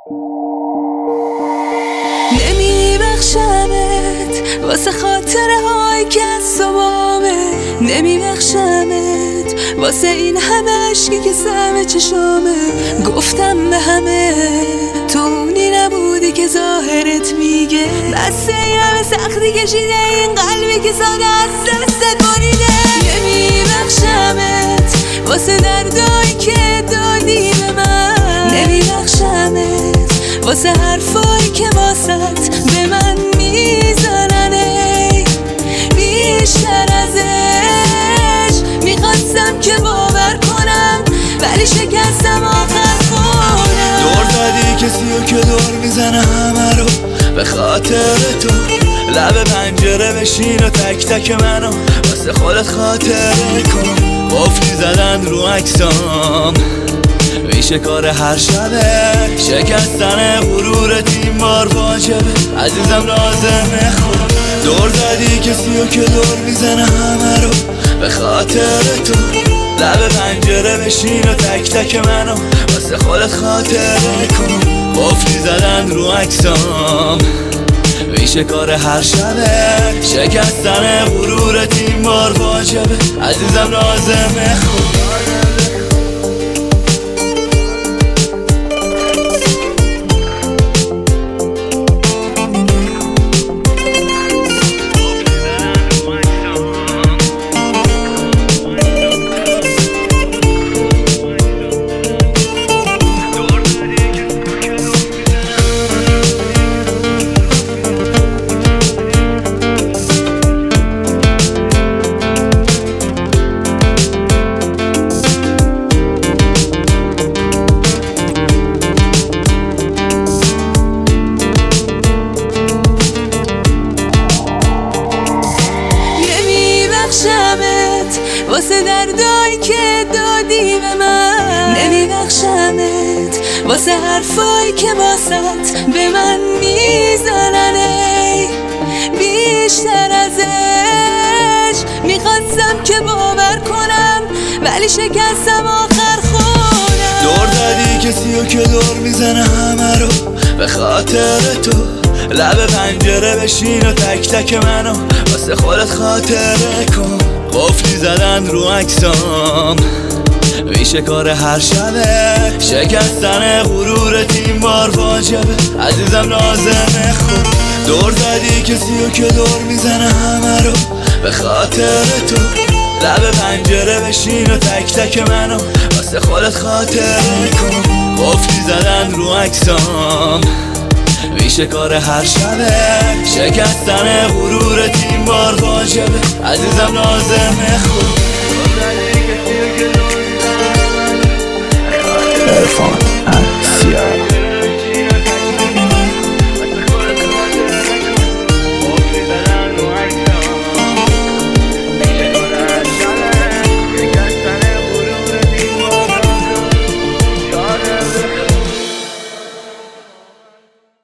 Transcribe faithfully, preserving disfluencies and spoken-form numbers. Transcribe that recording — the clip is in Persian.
نمیبخشمت واسه خاطره هایی که از صبحامه، نمیبخشمت واسه این همه عشقی که سهم چشامه. گفتم به همه تو اونی نبودی که ظاهرت میگه، بسه این همه سختی کشیده این قلبی که ساده از دستت بریده. نمیبخشمت واسه دردایی که دادی به من، نمیبخشمت واسه حرفایی که واسط به من میزنن. ای بیشتر ازش میخواستم که باور کنم، ولی شکستم آخر خونم. دور زدی کسی رو که دور میزنه همه رو به خاطر تو. لب پنجره بشین و تک تک منو واسه خودت خاطره کن. قفلی زدن رو عکسام میشه کار هر شبه، شکستن غرورت این بار واجبه عزیزم لازمه خود. دور زدی کسی رو که دور میزنه همه رو به خاطر تو. لب پنجره بشین و تک تک منو واسه خودت خاطره کن. قفلی زدن رو عکسام میشه کار هر شبه، شکستن غرورت این بار واجبه عزیزم لازمه خود. واسه دردایی که دادی به من، نمیبخشمت واسه حرفایی که واسط به من میزنن. ای بیشتر ازش میخواستم که باور کنم، ولی شکستم آخر خونم. دور زدی کسی رو که دور میزنه همه رو به خاطر تو. لب پنجره بشین و تک تک منو واسه خودت خاطره کن. قفلی زدن رو عکسام میشه کار هر شبه، شکستن غرورت این بار واجبه عزیزم لازمه خود. دور زدی کسی رو که دور میزنه همه رو به خاطر تو. لب پنجره بشین و تک تک منو واسه خودت خاطره کن. قفلی زدن رو عکسام میشه کار هر شبه، شکستن غرورت این بار واجبه عزیزم لازمه خود.